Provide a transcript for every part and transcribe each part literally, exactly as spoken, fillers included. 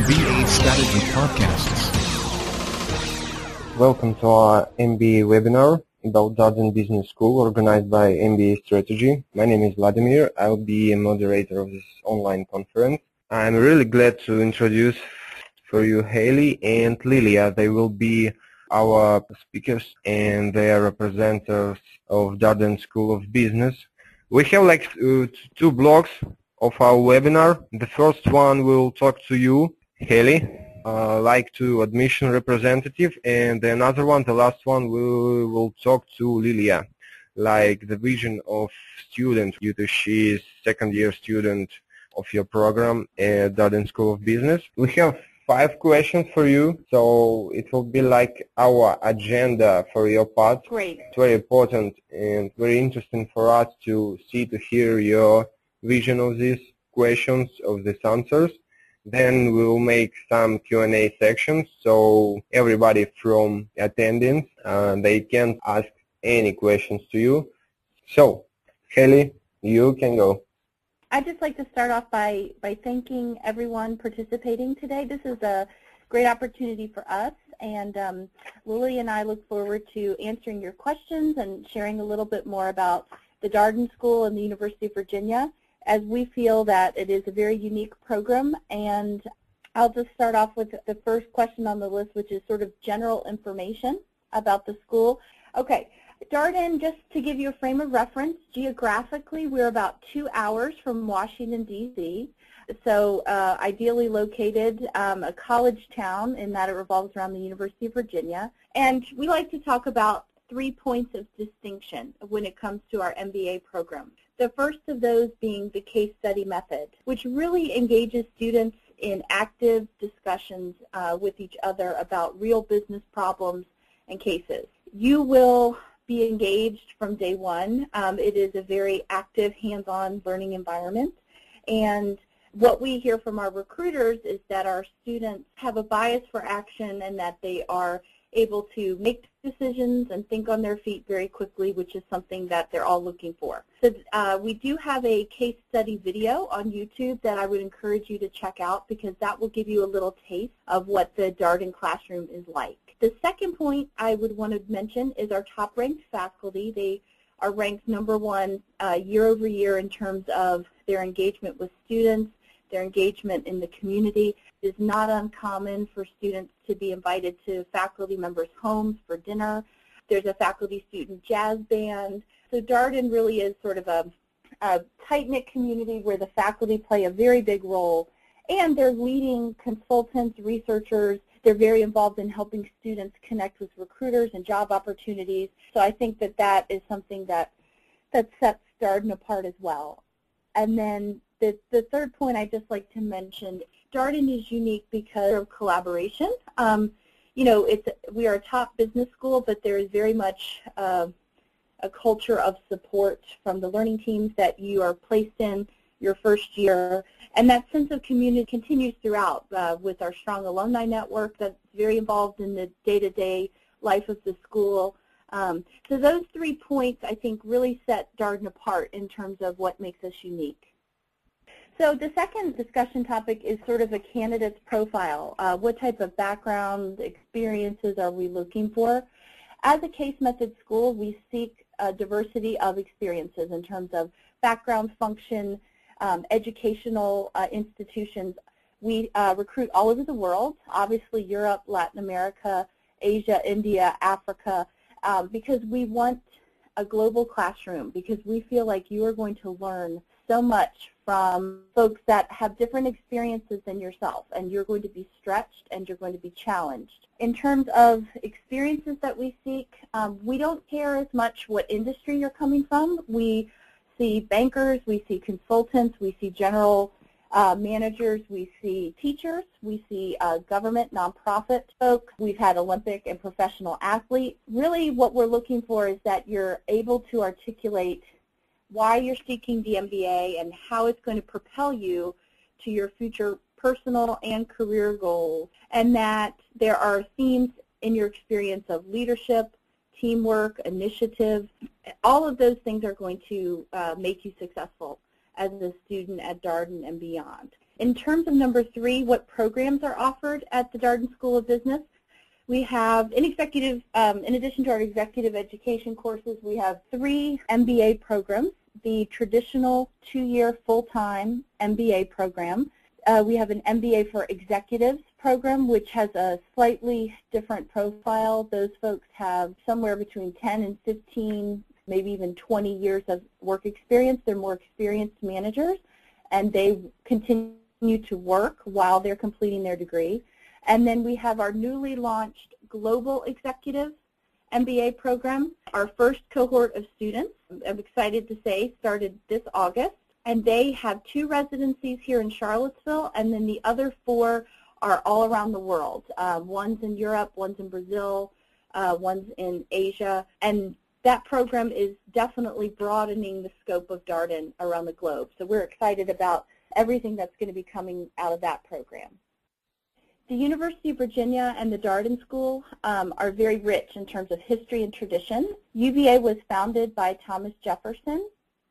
M B A Strategy Podcasts. Welcome to our M B A webinar about Darden Business School organized by M B A Strategy. My name is Vladimir. I'll be a moderator of this online conference. I'm really glad to introduce for you Haley and Lilia. They will be our speakers and they are representatives of Darden School of Business. We have like uh, two blocks of our webinar. The first one will talk to you, Haley, uh, like to admission representative, and the another one, the last one, we will talk to Lilia, like the vision of student, due to she is second year student of your program at Darden School of Business. We have five questions for you, so it will be like our agenda for your part. Great. It's very important and very interesting for us to see, to hear your vision of these questions, of these answers. Then we will make some Q and A sections, so everybody from attendance, uh, they can ask any questions to you. So, Haley, you can go. I'd just like to start off by, by thanking everyone participating today. This is a great opportunity for us, and um, Lily and I look forward to answering your questions and sharing a little bit more about the Darden School and the University of Virginia, as we feel that it is a very unique program. And I'll just start off with the first question on the list, which is sort of general information about the school. Okay. Darden, just to give you a frame of reference, geographically we're about two hours from Washington, D C, so uh, ideally located, um, a college town in that it revolves around the University of Virginia. And we like to talk about three points of distinction when it comes to our M B A program. The first of those being the case study method, which really engages students in active discussions uh, with each other about real business problems and cases. You will be engaged from day one. Um, it is a very active, hands-on learning environment. And what we hear from our recruiters is that our students have a bias for action and that they are able to make decisions and think on their feet very quickly, which is something that they're all looking for. So uh, we do have a case study video on YouTube that I would encourage you to check out, because that will give you a little taste of what the Darden classroom is like. The second point I would want to mention is our top-ranked faculty. They are ranked number one uh, year over year in terms of their engagement with students, their engagement in the community. It is not uncommon for students to be invited to faculty members' homes for dinner. There's a faculty-student jazz band. So Darden really is sort of a, a tight-knit community where the faculty play a very big role, and they're leading consultants, researchers. They're very involved in helping students connect with recruiters and job opportunities. So I think that that is something that, that sets Darden apart as well. And then the, the third point I'd just like to mention, Darden is unique because of collaboration. Um, you know, it's, we are a top business school, but there is very much uh, a culture of support from the learning teams that you are placed in your first year. And that sense of community continues throughout uh, with our strong alumni network that's very involved in the day-to-day life of the school. Um, so those three points, I think, really set Darden apart in terms of what makes us unique. So the second discussion topic is sort of a candidate's profile. Uh, what type of background, experiences are we looking for? As a case method school, we seek a diversity of experiences in terms of background, function, um, educational uh, institutions. We uh, recruit all over the world, obviously Europe, Latin America, Asia, India, Africa, um, because we want a global classroom, because we feel like you are going to learn so much from folks that have different experiences than yourself, and you're going to be stretched and you're going to be challenged. In terms of experiences that we seek, um, we don't care as much what industry you're coming from. We see bankers, we see consultants, we see general uh, managers, we see teachers, we see uh, government, nonprofit folks. We've had Olympic and professional athletes. Really what we're looking for is that you're able to articulate why you're seeking the M B A and how it's going to propel you to your future personal and career goals, and that there are themes in your experience of leadership, teamwork, initiative. All of those things are going to uh, make you successful as a student at Darden and beyond. In terms of number three, what programs are offered at the Darden School of Business, we have in executive, um, in addition to our executive education courses, we have three M B A programs. The traditional two-year full-time M B A program. Uh, we have an M B A for Executives program, which has a slightly different profile. Those folks have somewhere between ten and fifteen, maybe even twenty years of work experience. They're more experienced managers, and they continue to work while they're completing their degree. And then we have our newly launched Global Executives M B A program. Our first cohort of students, I'm excited to say, started this August. And they have two residencies here in Charlottesville, and then the other four are all around the world. Uh, one's in Europe, one's in Brazil, uh, one's in Asia. And that program is definitely broadening the scope of Darden around the globe. So we're excited about everything that's going to be coming out of that program. The University of Virginia and the Darden School um, are very rich in terms of history and tradition. U V A was founded by Thomas Jefferson,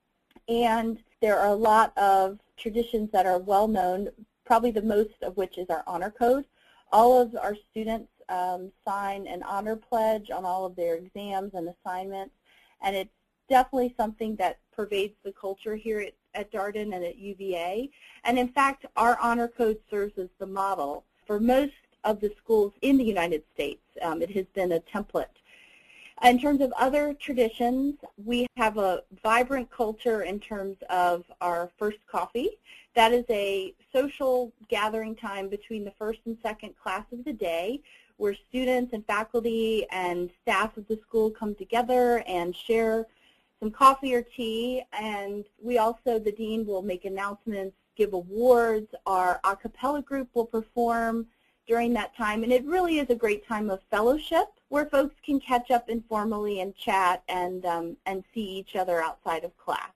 and there are a lot of traditions that are well known, probably the most of which is our honor code. All of our students um, sign an honor pledge on all of their exams and assignments, and it's definitely something that pervades the culture here at, at Darden and at U V A. And in fact, our honor code serves as the model for most of the schools in the United States. Um, it has been a template. In terms of other traditions, we have a vibrant culture in terms of our first coffee. That is a social gathering time between the first and second class of the day, where students and faculty and staff of the school come together and share some coffee or tea. And we also, the dean will make announcements, give awards. Our a cappella group will perform during that time, and it really is a great time of fellowship where folks can catch up informally and chat and, um, and see each other outside of class.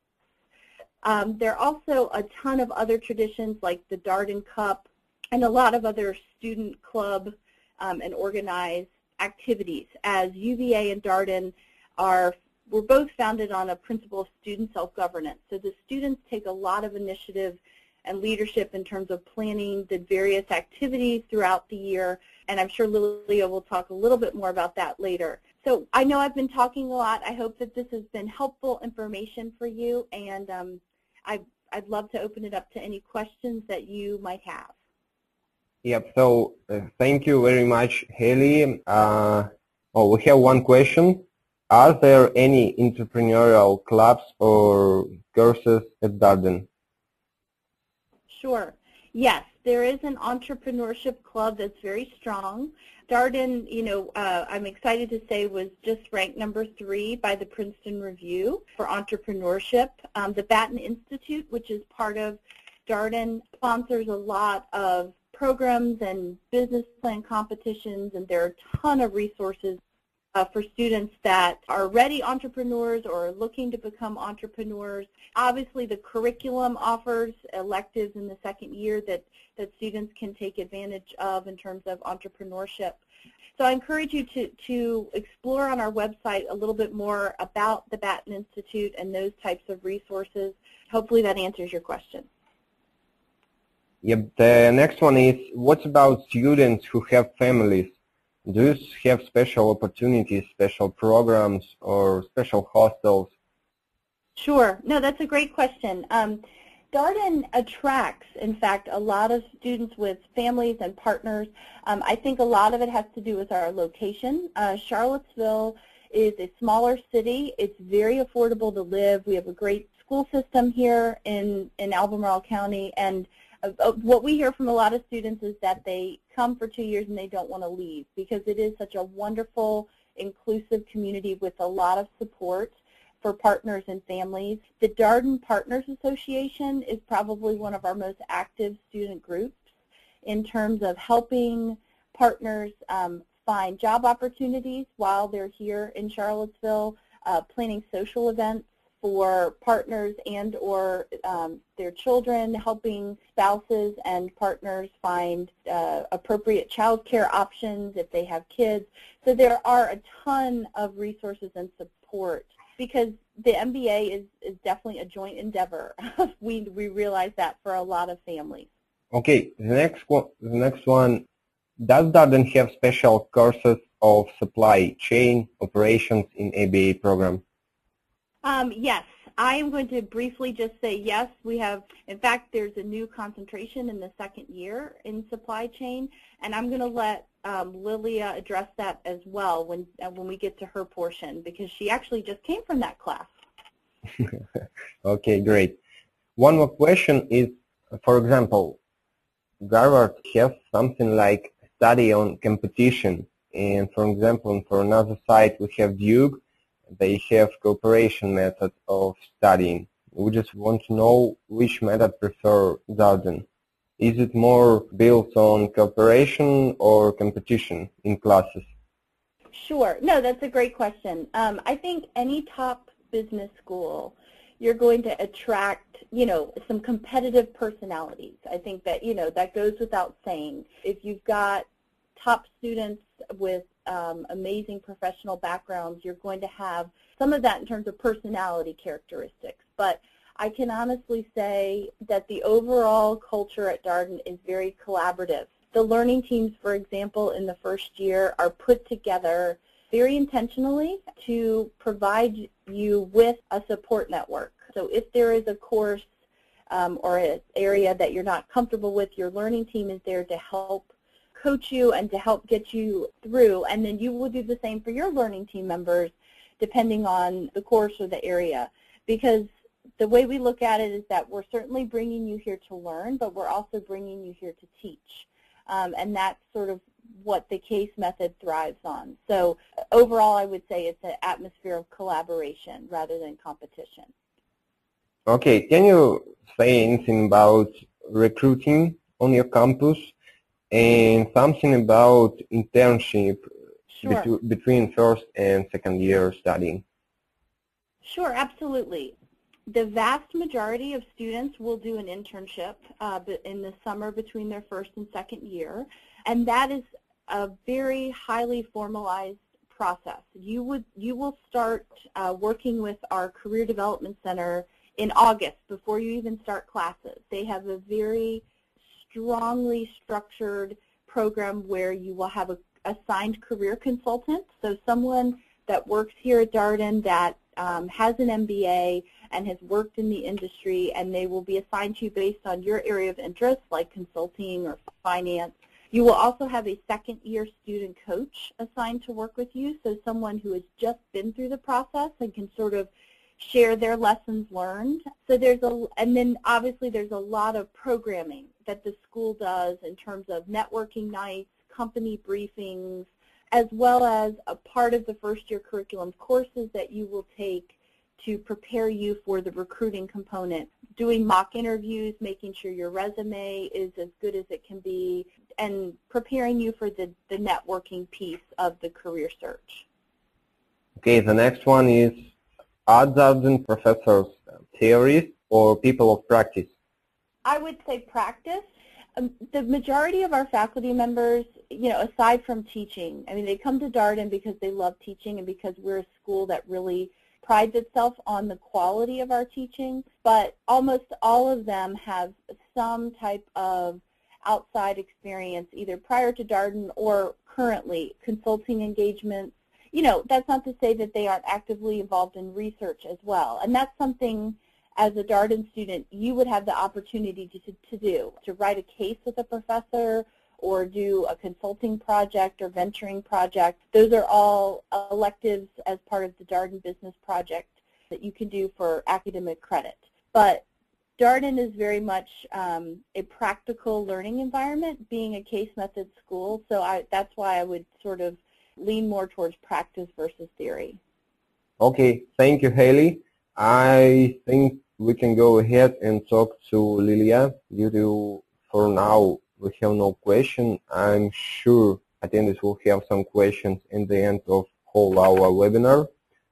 Um, there are also a ton of other traditions like the Darden Cup and a lot of other student club um, and organized activities, as U V A and Darden are we're both founded on a principle of student self-governance. So the students take a lot of initiative and leadership in terms of planning the various activities throughout the year, and I'm sure Lilia will talk a little bit more about that later. So I know I've been talking a lot. I hope that this has been helpful information for you, and um, I, I'd love to open it up to any questions that you might have. Yep, so uh, thank you very much, Haley. Uh, oh, we have one question. Are there any entrepreneurial clubs or courses at Darden? Sure. Yes, there is an entrepreneurship club that's very strong. Darden, you know, uh, I'm excited to say, was just ranked number three by the Princeton Review for entrepreneurship. Um, the Batten Institute, which is part of Darden, sponsors a lot of programs and business plan competitions, and there are a ton of resources Uh, for students that are already entrepreneurs or are looking to become entrepreneurs. Obviously, the curriculum offers electives in the second year that, that students can take advantage of in terms of entrepreneurship. So I encourage you to, to explore on our website a little bit more about the Batten Institute and those types of resources. Hopefully that answers your question. Yep. The next one is, what about students who have families? Do you have special opportunities, special programs, or special hostels? Sure. No, that's a great question. Um, Darden attracts, in fact, a lot of students with families and partners. Um, I think a lot of it has to do with our location. Uh, Charlottesville is a smaller city. It's very affordable to live. We have a great school system here in, in Albemarle County, and Uh, what we hear from a lot of students is that they come for two years and they don't want to leave because it is such a wonderful, inclusive community with a lot of support for partners and families. The Darden Partners Association is probably one of our most active student groups in terms of helping partners um, find job opportunities while they're here in Charlottesville, uh, planning social events for partners and or um, their children, helping spouses and partners find uh, appropriate child care options if they have kids. So there are a ton of resources and support because the M B A is, is definitely a joint endeavor. we, we realize that for a lot of families. Okay, the next one, the next one, does Darden have special courses of supply chain operations in A B A program? Um, yes, I am going to briefly just say yes. We have, in fact, there's a new concentration in the second year in supply chain, and I'm going to let um, Lilia address that as well when uh, when we get to her portion, because she actually just came from that class. Okay, great. One more question is, for example, Harvard has something like study on competition, and for example, for another site we have Duke. They have cooperation method of studying. We just want to know which method prefer Darden. Is it more built on cooperation or competition in classes? Sure. No, that's a great question. Um, I think any top business school, you're going to attract, you know, some competitive personalities. I think that, you know, that goes without saying. If you've got top students with um, amazing professional backgrounds, you're going to have some of that in terms of personality characteristics. But I can honestly say that the overall culture at Darden is very collaborative. The learning teams, for example, in the first year are put together very intentionally to provide you with a support network. So if there is a course um, or an area that you're not comfortable with, your learning team is there to help coach you and to help get you through, and then you will do the same for your learning team members depending on the course or the area. Because the way we look at it is that we're certainly bringing you here to learn, but we're also bringing you here to teach. Um, and that's sort of what the CASE method thrives on. So overall, I would say it's an atmosphere of collaboration rather than competition. Okay, can you say anything about recruiting on your campus and something about internship Sure. betw between first and second year studying? Sure, absolutely. The vast majority of students will do an internship uh, in the summer between their first and second year, and that is a very highly formalized process. You would you will start uh, working with our Career Development Center in August before you even start classes. They have a very strongly structured program where you will have a assigned career consultant, so someone that works here at Darden that um, has an M B A and has worked in the industry, and they will be assigned to you based on your area of interest, like consulting or finance. You will also have a second-year student coach assigned to work with you, so someone who has just been through the process and can sort of share their lessons learned. So there's a, and then obviously there's a lot of programming that the school does in terms of networking nights, company briefings, as well as a part of the first-year curriculum courses that you will take to prepare you for the recruiting component, doing mock interviews, making sure your resume is as good as it can be, and preparing you for the, the networking piece of the career search. Okay, the next one is, are Darden professors theorists or people of practice? I would say practice. Um, the majority of our faculty members, you know, aside from teaching, I mean, they come to Darden because they love teaching and because we're a school that really prides itself on the quality of our teaching, but almost all of them have some type of outside experience, either prior to Darden or currently, consulting engagements. You know, that's not to say that they aren't actively involved in research as well, and that's something as a Darden student you would have the opportunity to, to, to do, to write a case with a professor or do a consulting project or venturing project. Those are all electives as part of the Darden Business Project that you can do for academic credit. But Darden is very much um, a practical learning environment, being a case method school, so I, that's why I would sort of lean more towards practice versus theory. Okay, thank you, Haley. I think we can go ahead and talk to Lilia. Due to, for now, we have no question. I'm sure attendees will have some questions in the end of whole our webinar.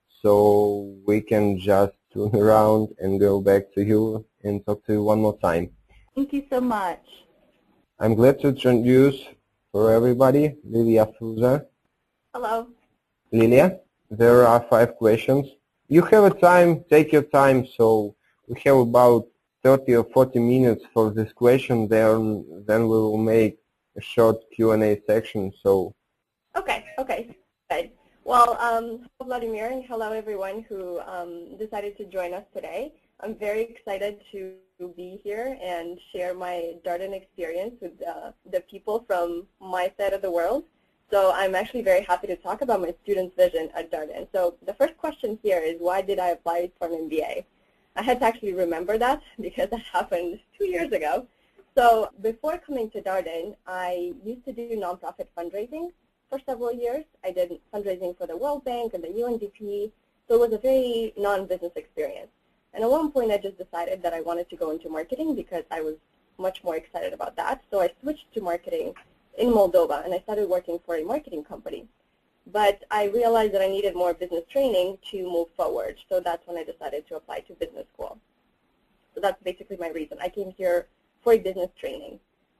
So we can just turn around and go back to you and talk to you one more time. Thank you so much. I'm glad to introduce for everybody Lilia Souza. Hello. Lilia, there are five questions. You have a time, take your time, so we have about thirty or forty minutes for this question, then then we will make a short Q and A section. So. Okay. Okay. Good. Well, um, hello Vladimir, and hello everyone who um, decided to join us today. I'm very excited to be here and share my Darden experience with uh, the people from my side of the world. So I'm actually very happy to talk about my students' vision at Darden. So the first question here is, why did I apply for an M B A? I had to actually remember that because that happened two years ago. So before coming to Darden, I used to do nonprofit fundraising for several years. I did fundraising for the World Bank and the U N D P, so it was a very non-business experience. And at one point I just decided that I wanted to go into marketing because I was much more excited about that. So I switched to marketing in Moldova and I started working for a marketing company. But I realized that I needed more business training to move forward, so that's when I decided to apply to business school. So that's basically my reason. I came here for a business training.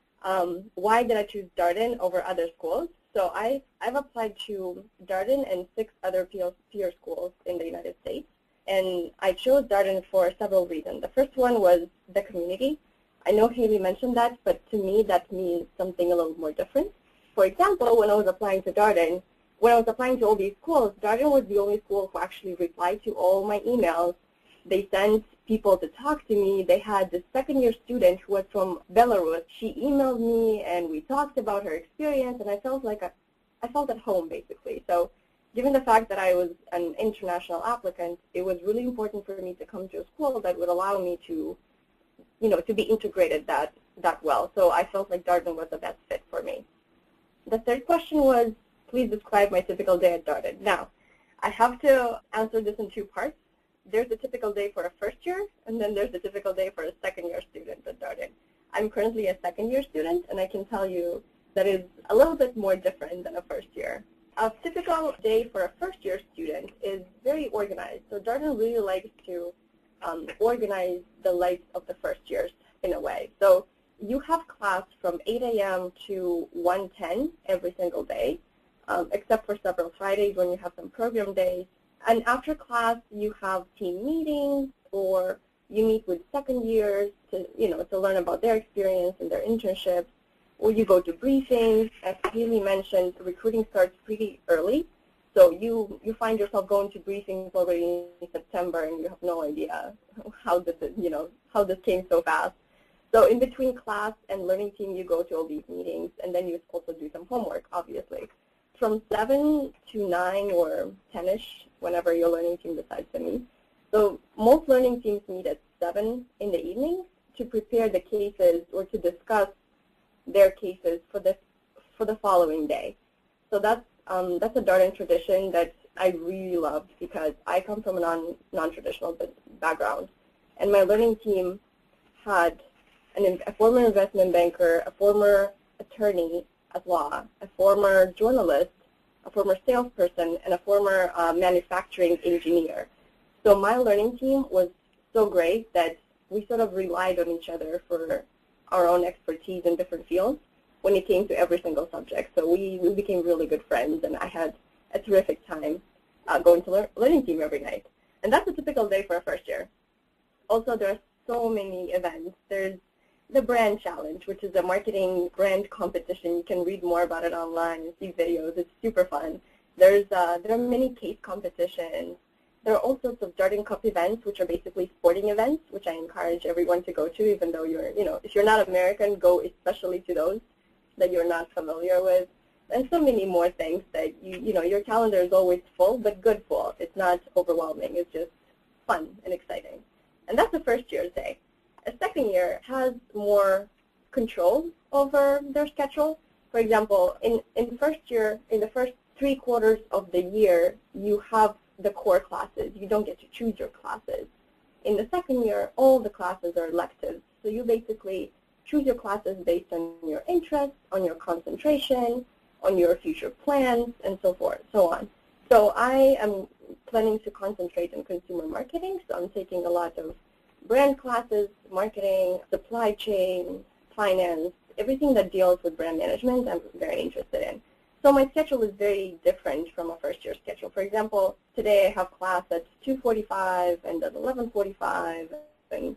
Um, why did I choose Darden over other schools? So I, I've applied to Darden and six other peer schools in the United States, and I chose Darden for several reasons. The first one was the community. I know Haley mentioned that, but to me that means something a little more different. For example, when I was applying to Darden, when I was applying to all these schools, Darden was the only school who actually replied to all my emails. They sent people to talk to me. They had this second-year student who was from Belarus. She emailed me, and we talked about her experience, and I felt like a, I felt at home, basically. So given the fact that I was an international applicant, it was really important for me to come to a school that would allow me to, you know, to be integrated that, that well. So I felt like Darden was the best fit for me. The third question was, please describe my typical day at Darden. Now, I have to answer this in two parts. There's a typical day for a first year, and then there's a typical day for a second year student at Darden. I'm currently a second year student, and I can tell you that is a little bit more different than a first year. A typical day for a first year student is very organized. So Darden really likes to um, organize the life of the first years in a way. So you have class from eight A M to one ten every single day, um, except for several Fridays when you have some program days. And after class, you have team meetings, or you meet with second years to, you know, to learn about their experience and their internships, or you go to briefings. As Haley mentioned, recruiting starts pretty early, so you you find yourself going to briefings already in September, and you have no idea how this, you know, how this came so fast. So in between class and learning team, you go to all these meetings, and then you also do some homework, obviously. From seven to nine or ten-ish, whenever your learning team decides to meet. So most learning teams meet at seven in the evening to prepare the cases or to discuss their cases for this for the following day. So that's um, that's a Darden tradition that I really loved because I come from a non non-traditional background, and my learning team had an, a former investment banker, a former attorney at law, a former journalist, a former salesperson, and a former uh, manufacturing engineer. So my learning team was so great that we sort of relied on each other for our own expertise in different fields when it came to every single subject. So we, we became really good friends, and I had a terrific time uh, going to lear learning team every night. And that's a typical day for a first year. Also, there are so many events. There's the brand challenge, which is a marketing brand competition. You can read more about it online and see videos. It's super fun. There's uh, there are many case competitions. There are all sorts of Darden Cup events, which are basically sporting events, which I encourage everyone to go to, even though you're, you know, if you're not American, go especially to those that you're not familiar with. And so many more things that you, you know, your calendar is always full, but good full. It's not overwhelming. It's just fun and exciting. And that's the first year's day. A second year has more control over their schedule. For example, in, in first year, in the first three quarters of the year, you have the core classes. You don't get to choose your classes. In the second year, all the classes are electives. So you basically choose your classes based on your interests, on your concentration, on your future plans, and so forth, so on. So I am planning to concentrate on consumer marketing, so I'm taking a lot of brand classes, marketing, supply chain, finance, everything that deals with brand management I'm very interested in. So my schedule is very different from a first year schedule. For example, today I have class at two forty-five and at eleven forty-five, and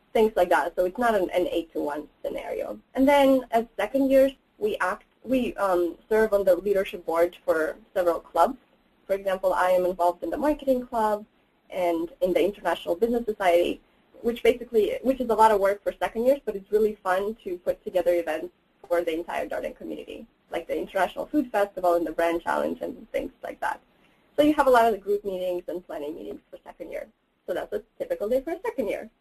things like that. So it's not an, an eight to one scenario. And then as second years, we act, we um, serve on the leadership board for several clubs. For example, I am involved in the marketing club and in the International Business Society, which basically, which is a lot of work for second years, but it's really fun to put together events for the entire Darden community, like the International Food Festival and the Brand Challenge and things like that. So you have a lot of the group meetings and planning meetings for second year. So that's a typical day for a second year.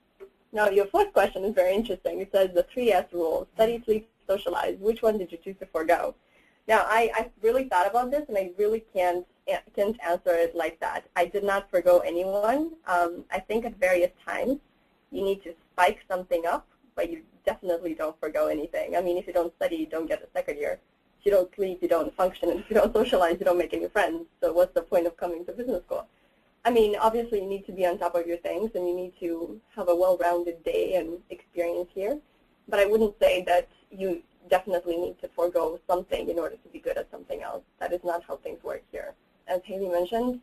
Now your fourth question is very interesting. It says the three S rule, study, sleep, socialize. Which one did you choose to forego? Now I, I really thought about this and I really can't, can't answer it like that. I did not forego anyone. Um, I think at various times you need to spike something up, but you definitely don't forego anything. I mean, if you don't study, you don't get a second year. If you don't sleep, you don't function. And if you don't socialize, you don't make any friends. So what's the point of coming to business school? I mean, obviously you need to be on top of your things and you need to have a well-rounded day and experience here. But I wouldn't say that you definitely need to forego something in order to be good at something else. That is not how things work here. As Haley mentioned,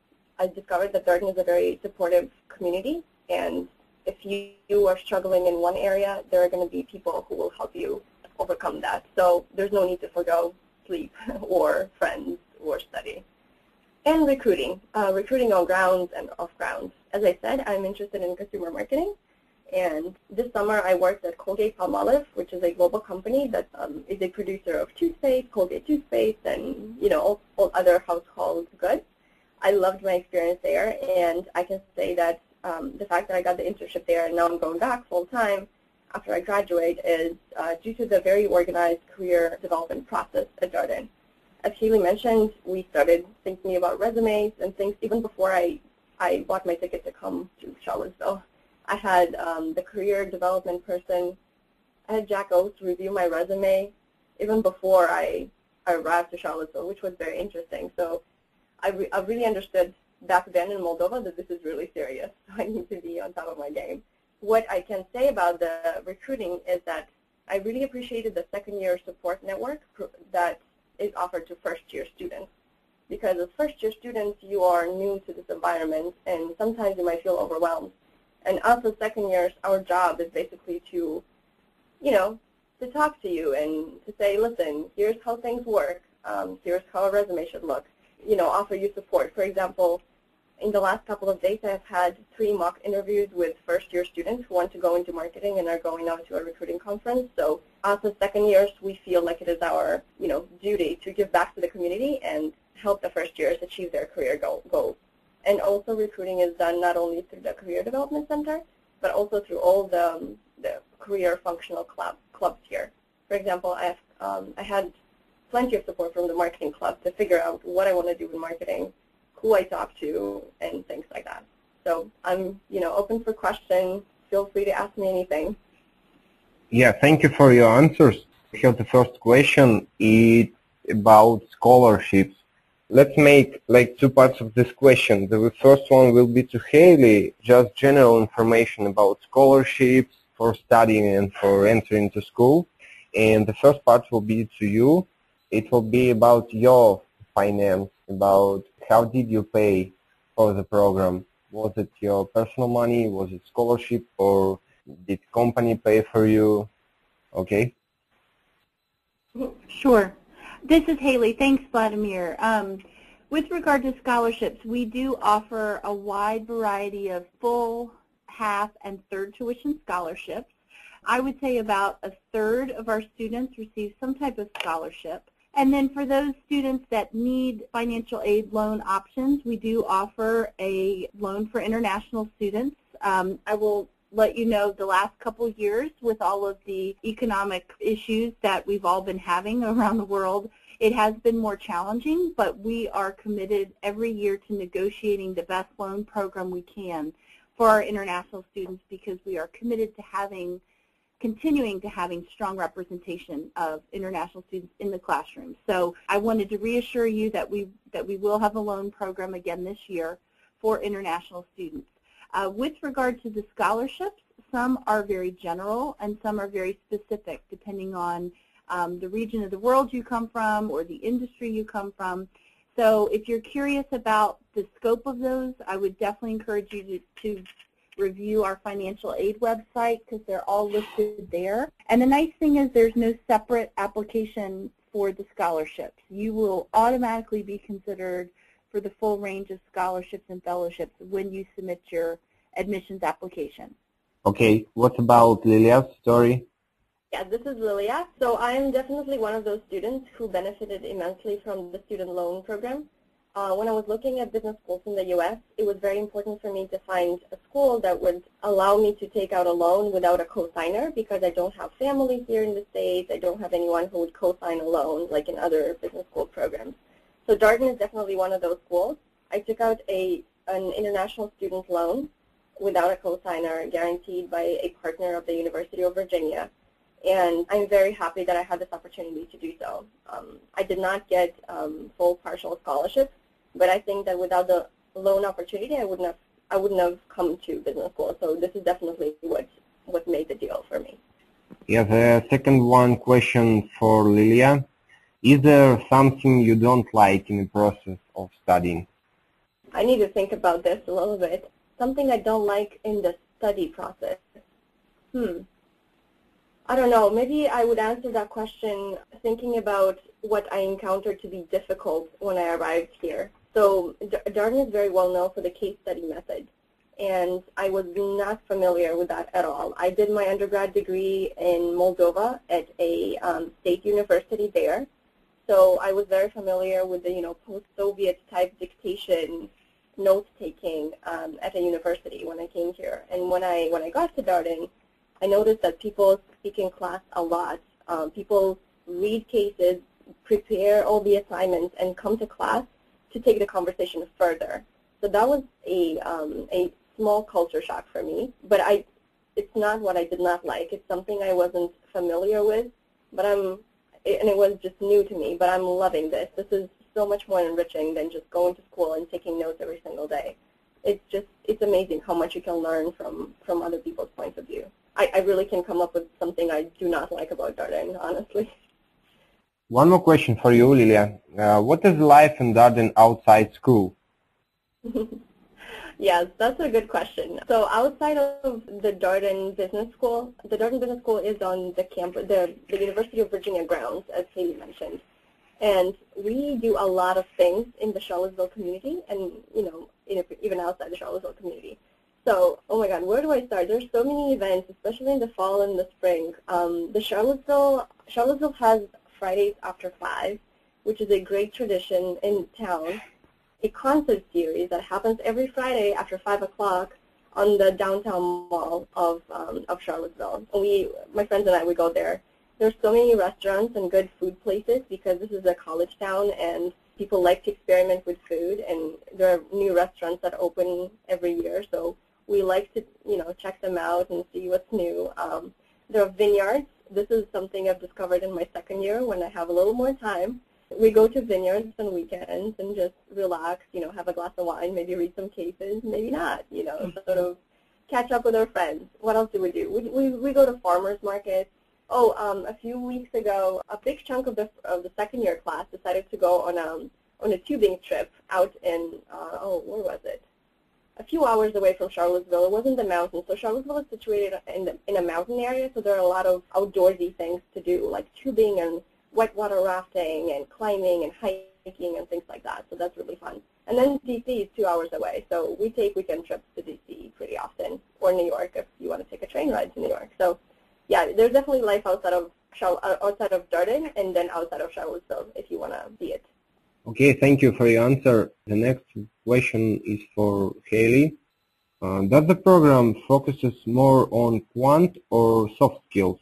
I discovered that Darden is a very supportive community, and if you, you are struggling in one area, there are going to be people who will help you overcome that. So there's no need to forego sleep or friends or study. And recruiting, uh, recruiting on grounds and off grounds. As I said, I'm interested in consumer marketing. And this summer I worked at Colgate-Palmolive, which is a global company that um, is a producer of toothpaste, Colgate toothpaste, and you know all, all other household goods. I loved my experience there, and I can say that um, the fact that I got the internship there and now I'm going back full time after I graduate is uh, due to the very organized career development process at Darden. As Haley mentioned, we started thinking about resumes and things even before I, I bought my ticket to come to Charlottesville. I had um, the career development person, I had Jack Oates review my resume even before I, I arrived to Charlottesville, which was very interesting. So I, re I really understood back then in Moldova that this is really serious. So I need to be on top of my game. What I can say about the recruiting is that I really appreciated the second year support network that is offered to first year students. Because as first year students, you are new to this environment and sometimes you might feel overwhelmed. And us as second years, our job is basically to, you know, to talk to you and to say, listen, here's how things work. Um, here's how a resume should look. You know, offer you support. For example, in the last couple of days, I've had three mock interviews with first-year students who want to go into marketing and are going out to a recruiting conference. So us as second years, we feel like it is our, you know, duty to give back to the community and help the first years achieve their career goal, goals. And also recruiting is done not only through the Career Development Center, but also through all the, um, the career functional club, clubs here. For example, I, have, um, I had plenty of support from the marketing club to figure out what I want to do in marketing, who I talk to, and things like that. So I'm you know, open for questions. Feel free to ask me anything. Yeah, thank you for your answers. Here the first question is about scholarships. Let's make like two parts of this question. The first one will be to Haley, just general information about scholarships for studying and for entering to school. And the first part will be to you. It will be about your finance, about how did you pay for the program. Was it your personal money? Was it scholarship? Or did company pay for you? Okay. Sure. This is Haley. Thanks, Vladimir. Um, with regard to scholarships, we do offer a wide variety of full, half, and third tuition scholarships. I would say about a third of our students receive some type of scholarship. And then for those students that need financial aid loan options, we do offer a loan for international students. Um, I will let you know the last couple years with all of the economic issues that we've all been having around the world, it has been more challenging, but we are committed every year to negotiating the best loan program we can for our international students because we are committed to having, continuing to having strong representation of international students in the classroom. So I wanted to reassure you that we, that we will have a loan program again this year for international students. Uh, with regard to the scholarships, some are very general and some are very specific depending on um, the region of the world you come from or the industry you come from. So if you're curious about the scope of those, I would definitely encourage you to, to review our financial aid website because they're all listed there. And the nice thing is there's no separate application for the scholarships. You will automatically be considered for the full range of scholarships and fellowships when you submit your admissions application. Okay, what about Lilia's story? Yeah, this is Lilia. So I am definitely one of those students who benefited immensely from the student loan program. Uh, when I was looking at business schools in the U S, it was very important for me to find a school that would allow me to take out a loan without a cosigner because I don't have family here in the States. I don't have anyone who would cosign a loan like in other business school programs. So Darden is definitely one of those schools. I took out a, an international student loan without a cosigner guaranteed by a partner of the University of Virginia. And I'm very happy that I had this opportunity to do so. Um, I did not get um, full partial scholarships, but I think that without the loan opportunity, I wouldn't have I wouldn't have come to business school. So this is definitely what what made the deal for me. Yeah, the second one question for Lilia. Is there something you don't like in the process of studying? I need to think about this a little bit. Something I don't like in the study process. Hmm. I don't know. Maybe I would answer that question thinking about what I encountered to be difficult when I arrived here. So Darden is very well known for the case study method, and I was not familiar with that at all. I did my undergrad degree in Moldova at a um, state university there, so I was very familiar with the you know post-Soviet type dictation, note-taking um, at a university when I came here. And when I when I got to Darden, I noticed that people speak in class a lot. Um, people read cases, prepare all the assignments, and come to class to take the conversation further. So that was a, um, a small culture shock for me. But I, it's not what I did not like. It's something I wasn't familiar with, but I'm, and it was just new to me, but I'm loving this. This is so much more enriching than just going to school and taking notes every single day. It's just, it's amazing how much you can learn from, from other people's points of view. I, I really can come up with something I do not like about Darden, honestly. One more question for you, Lilia. Uh, what is life in Darden outside school? Yes, that's a good question. So outside of the Darden Business School, the Darden Business School is on the campus, the, the University of Virginia grounds, as Haley mentioned. And we do a lot of things in the Charlottesville community and, you know, even outside the Charlottesville community. So, oh my God, where do I start? There's so many events, especially in the fall and the spring. Um, the Charlottesville, Charlottesville has Fridays after five, which is a great tradition in town, a concert series that happens every Friday after five o'clock on the downtown mall of, um, of Charlottesville. We, my friends and I, we go there. There's so many restaurants and good food places because this is a college town and people like to experiment with food, and there are new restaurants that open every year, so we like to, you know, check them out and see what's new. Um, there are vineyards. This is something I've discovered in my second year when I have a little more time. We go to vineyards on weekends and just relax, you know, have a glass of wine, maybe read some cases, maybe not, you know, sort of catch up with our friends. What else do we do? We, we, we go to farmers markets. Oh, um, a few weeks ago, a big chunk of the, of the second year class decided to go on a, on a tubing trip out in, uh, oh, where was it? A few hours away from Charlottesville. It was in the mountains. So Charlottesville is situated in, the, in a mountain area, so there are a lot of outdoorsy things to do, like tubing and whitewater rafting and climbing and hiking and things like that. So that's really fun. And then D C is two hours away, so we take weekend trips to D C pretty often, or New York if you want to take a train ride to New York. So yeah, there's definitely life outside of outside of Darden and then outside of Charlottesville if you want to see it. Okay, thank you for your answer. The next question is for Haley. Uh, does the program focuses more on quant or soft skills?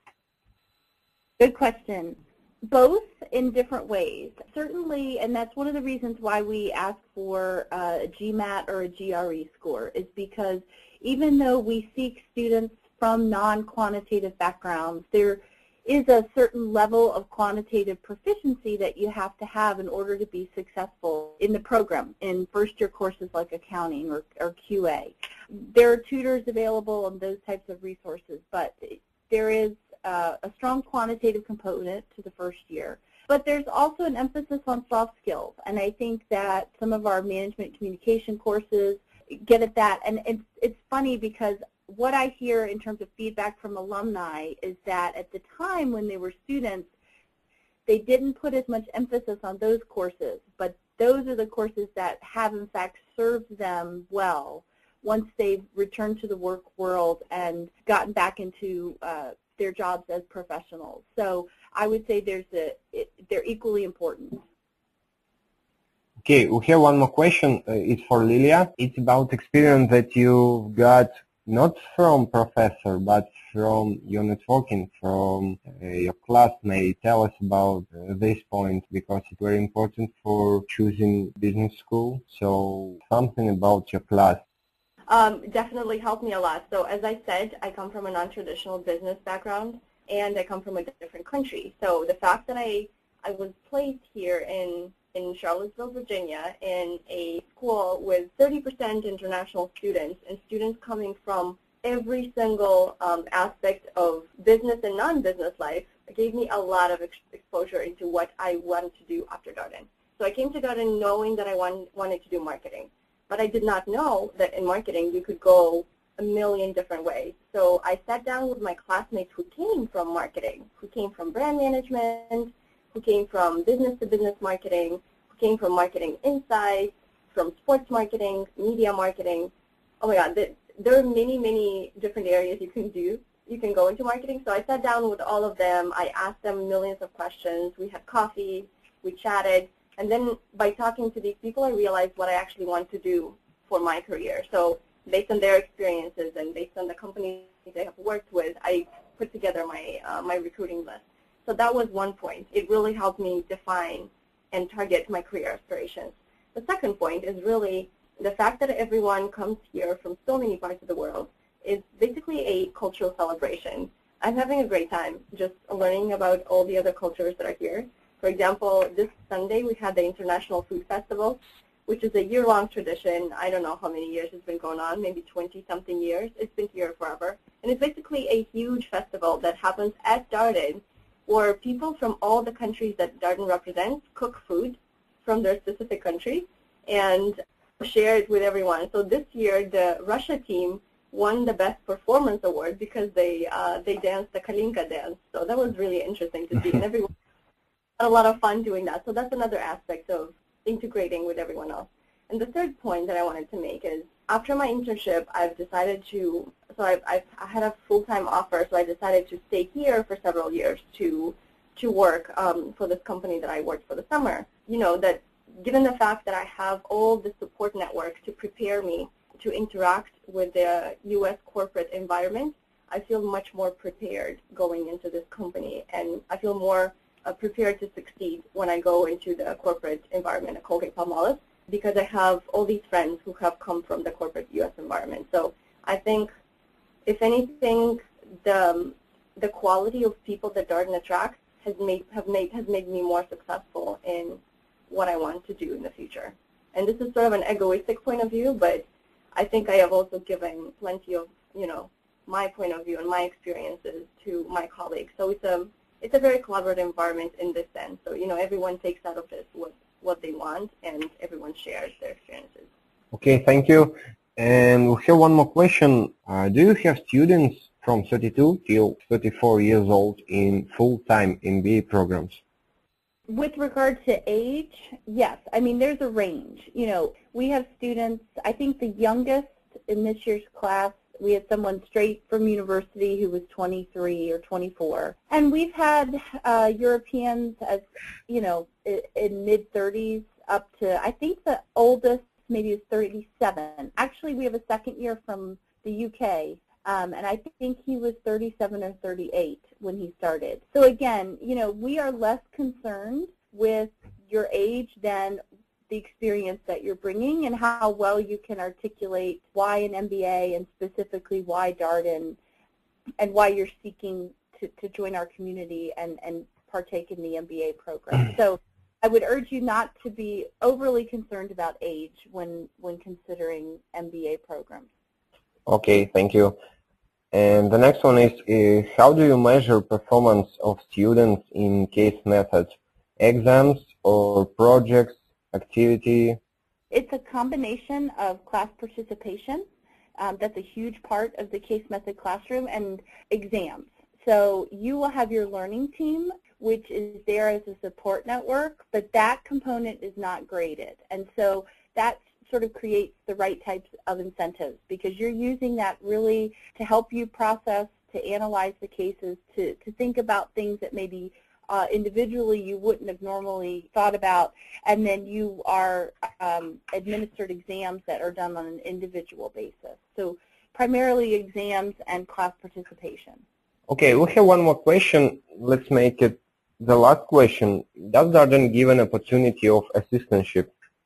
Good question. Both in different ways. Certainly, and that's one of the reasons why we ask for uh, a GMAT or a G R E score, is because even though we seek students from non-quantitative backgrounds, there is a certain level of quantitative proficiency that you have to have in order to be successful in the program in first-year courses like accounting or, or Q A. There are tutors available and those types of resources, but there is uh, a strong quantitative component to the first year. But there's also an emphasis on soft skills, and I think that some of our management communication courses get at that. And it's, it's funny because what I hear in terms of feedback from alumni is that at the time when they were students, they didn't put as much emphasis on those courses, but those are the courses that have in fact served them well once they've returned to the work world and gotten back into uh, their jobs as professionals. So I would say there's a, it, they're equally important. Okay, we have one more question. Uh, it's for Lilia. It's about experience that you got not from professor, but from your networking, from uh, your classmate. Tell us about uh, this point, because it's very important for choosing business school. So something about your class. Um, definitely helped me a lot. So as I said, I come from a non-traditional business background, and I come from a different country. So the fact that I, I was placed here in, in Charlottesville, Virginia, in a school with thirty percent international students, and students coming from every single um, aspect of business and non-business life, gave me a lot of ex exposure into what I wanted to do after Darden. So I came to Darden knowing that I want, wanted to do marketing. But I did not know that in marketing you could go a million different ways. So I sat down with my classmates who came from marketing, who came from brand management, who came from business-to-business marketing, who came from marketing insights, from sports marketing, media marketing. Oh my God, there are many, many different areas you can do. You can go into marketing. So I sat down with all of them. I asked them millions of questions. We had coffee. We chatted. And then by talking to these people, I realized what I actually want to do for my career. So based on their experiences and based on the companies they have worked with, I put together my, uh, my recruiting list. So that was one point. It really helped me define and target my career aspirations. The second point is really the fact that everyone comes here from so many parts of the world is basically a cultural celebration. I'm having a great time just learning about all the other cultures that are here. For example, this Sunday we had the International Food Festival, which is a year-long tradition. I don't know how many years it's been going on, maybe twenty-something years. It's been here forever. And it's basically a huge festival that happens at Darden, where people from all the countries that Darden represents cook food from their specific country and share it with everyone. So this year, the Russia team won the Best Performance Award because they, uh, they danced the Kalinka dance. So that was really interesting to see. And everyone had a lot of fun doing that. So that's another aspect of integrating with everyone else. And the third point that I wanted to make is after my internship, I've decided to, so I've, I've I had a full-time offer, so I decided to stay here for several years to, to work um, for this company that I worked for the summer. You know, that given the fact that I have all the support network to prepare me to interact with the U S corporate environment, I feel much more prepared going into this company, and I feel more Uh, prepared to succeed when I go into the corporate environment at Colgate-Palmolive, because I have all these friends who have come from the corporate U S environment. So I think, if anything, the the quality of people that Darden attracts has made have made has made me more successful in what I want to do in the future. And this is sort of an egoistic point of view, but I think I have also given plenty of you know my point of view and my experiences to my colleagues. So it's a It's a very collaborative environment in this sense. So, you know, everyone takes out of this what, what they want, and everyone shares their experiences. Okay, thank you. And we have one more question. Uh, do you have students from thirty-two till thirty-four years old in full-time M B A programs? With regard to age, yes. I mean, there's a range. You know, we have students, I think the youngest in this year's class, we had someone straight from university who was twenty-three or twenty-four. And we've had uh, Europeans as, you know, in, in mid thirties up to, I think the oldest maybe is thirty-seven. Actually, we have a second year from the U K, um, and I think he was thirty-seven or thirty-eight when he started. So again, you know, we are less concerned with your age than the experience that you're bringing and how well you can articulate why an M B A and specifically why Darden and why you're seeking to, to join our community and, and partake in the M B A program. So I would urge you not to be overly concerned about age when, when considering M B A programs. Okay, thank you. And the next one is, uh, how do you measure performance of students in CASE methods? Exams or projects, activity? It's a combination of class participation, um, that's a huge part of the case method classroom, and exams. So you will have your learning team, which is there as a support network, but that component is not graded. And so that sort of creates the right types of incentives, because you're using that really to help you process, to analyze the cases, to, to think about things that maybe uh, individually you wouldn't have normally thought about, and then you are um, administered exams that are done on an individual basis. So primarily exams and class participation. Okay, we have one more question. Let's make it the last question. Does Darden give an opportunity of assistantship?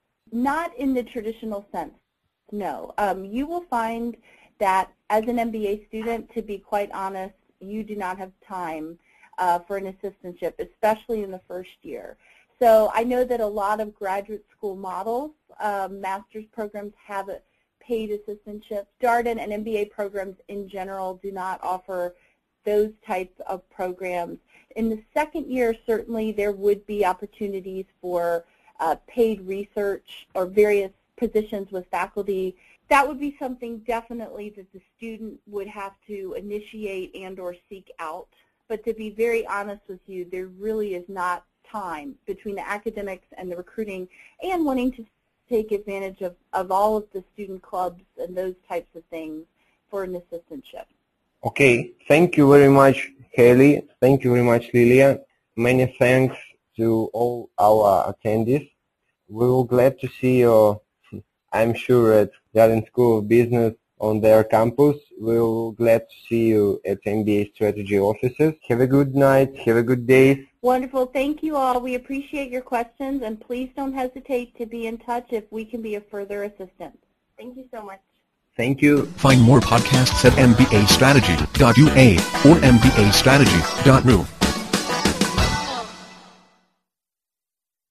Not in the traditional sense, no. Um, you will find that as an M B A student, to be quite honest, you do not have time uh, for an assistantship, especially in the first year. So I know that a lot of graduate school models, um, master's programs have a paid assistantship. Darden and M B A programs in general do not offer those types of programs. In the second year, certainly there would be opportunities for uh, paid research or various positions with faculty. That would be something definitely that the student would have to initiate and or seek out. But to be very honest with you, there really is not time between the academics and the recruiting and wanting to take advantage of, of all of the student clubs and those types of things for an assistantship. Okay, thank you very much, Haley. Thank you very much, Lilia. Many thanks to all our attendees. We will glad to see you, I'm sure, at Darden School of Business on their campus. We will glad to see you at M B A Strategy offices. Have a good night. Have a good day. Wonderful. Thank you all. We appreciate your questions, and please don't hesitate to be in touch if we can be of further assistance. Thank you so much. Thank you. Find more podcasts at m b a strategy dot u a or m b a strategy dot r u.